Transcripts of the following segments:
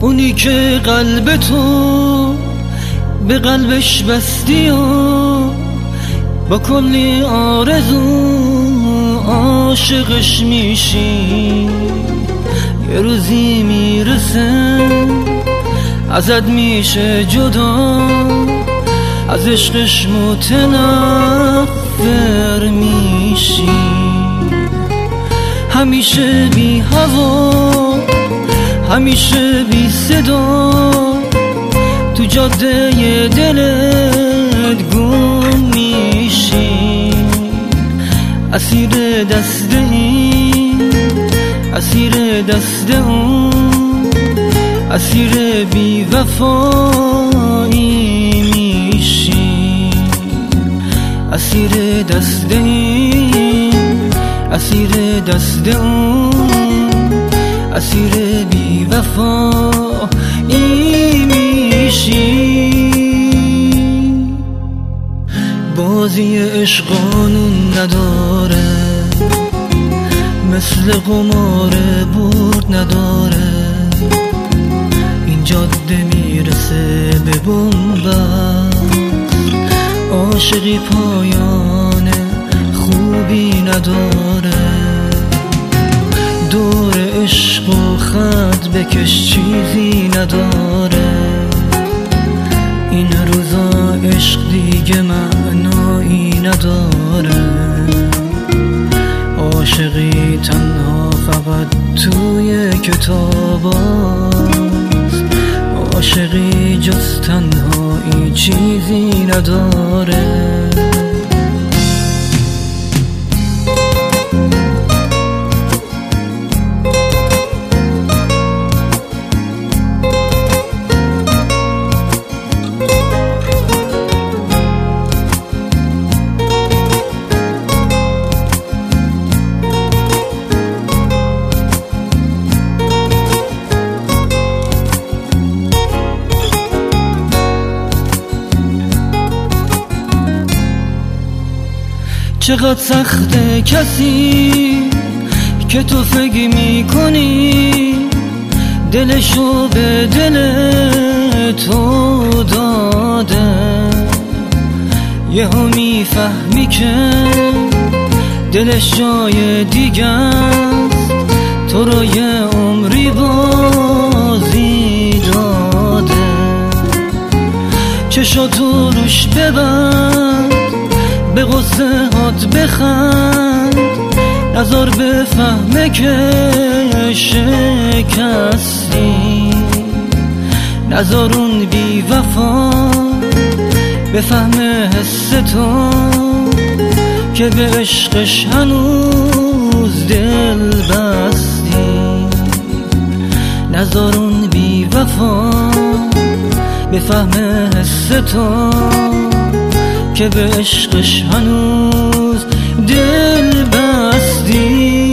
اونی که قلب تو به قلبش بستی و با کلی آرزو عاشقش میشی، یه روزی میرسه ازت میشه جدا، از عشقش متنفر میشی. همیشه بی هوا، همیشه بی صدا، تو جاده دلت گم میشی. اسیر دست این، اسیر دست اون، اسیر بی وفایی میشی. اسیر دست این، اسیر دست اون، اسیر بی وفایی میشی. بازی عشق قانون نداره، مثل قمار برد نداره. این جاده میرسه به بنبست، عاشقی پایان خوبی نداره. دور عشق و خط بکش چیزی نداره. این روزا عشق دیگه معنایی نداره. عاشقی تنها فقط توی کتاباست، عاشقی جز تنهایی چیزی نداره. چقدر سخته کسی که تو فکر میکنی دلشو به دل تو داده. یهو میفهمی که دلش جای دیگه است، تو رو یه عمری بازی داده. چشاتو روش ببند، به غصه هات بخند، نظر بفهمه که شکستی. نظر اون بی وفا بفهمه حس تو که به عشقش هنوز دل بستی. نظر اون بی وفا بفهمه حس تو که به عشقش هنوز دل بستی.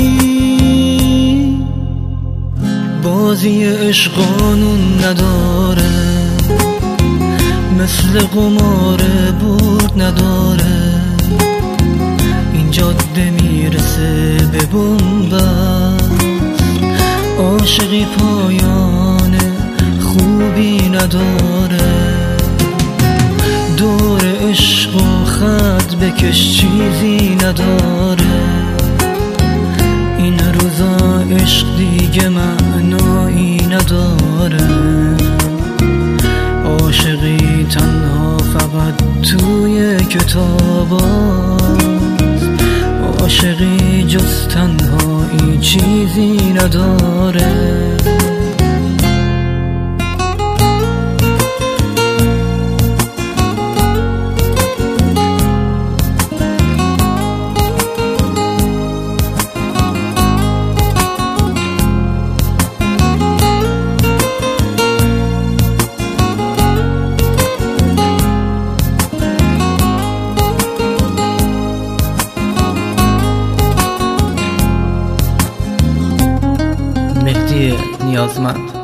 بازی عشق قانون نداره، مثل قمار برد نداره. این جاده میرسه به بنبست، عاشقی پایان خوبی نداره. دور عشق و خط بکش چیزی نداره. این روزا عشق دیگه معنایی نداره. عاشقی تنها فقط توی کتاباست، عاشقی جز تنهایی چیزی نداره. مهدی نیازمند.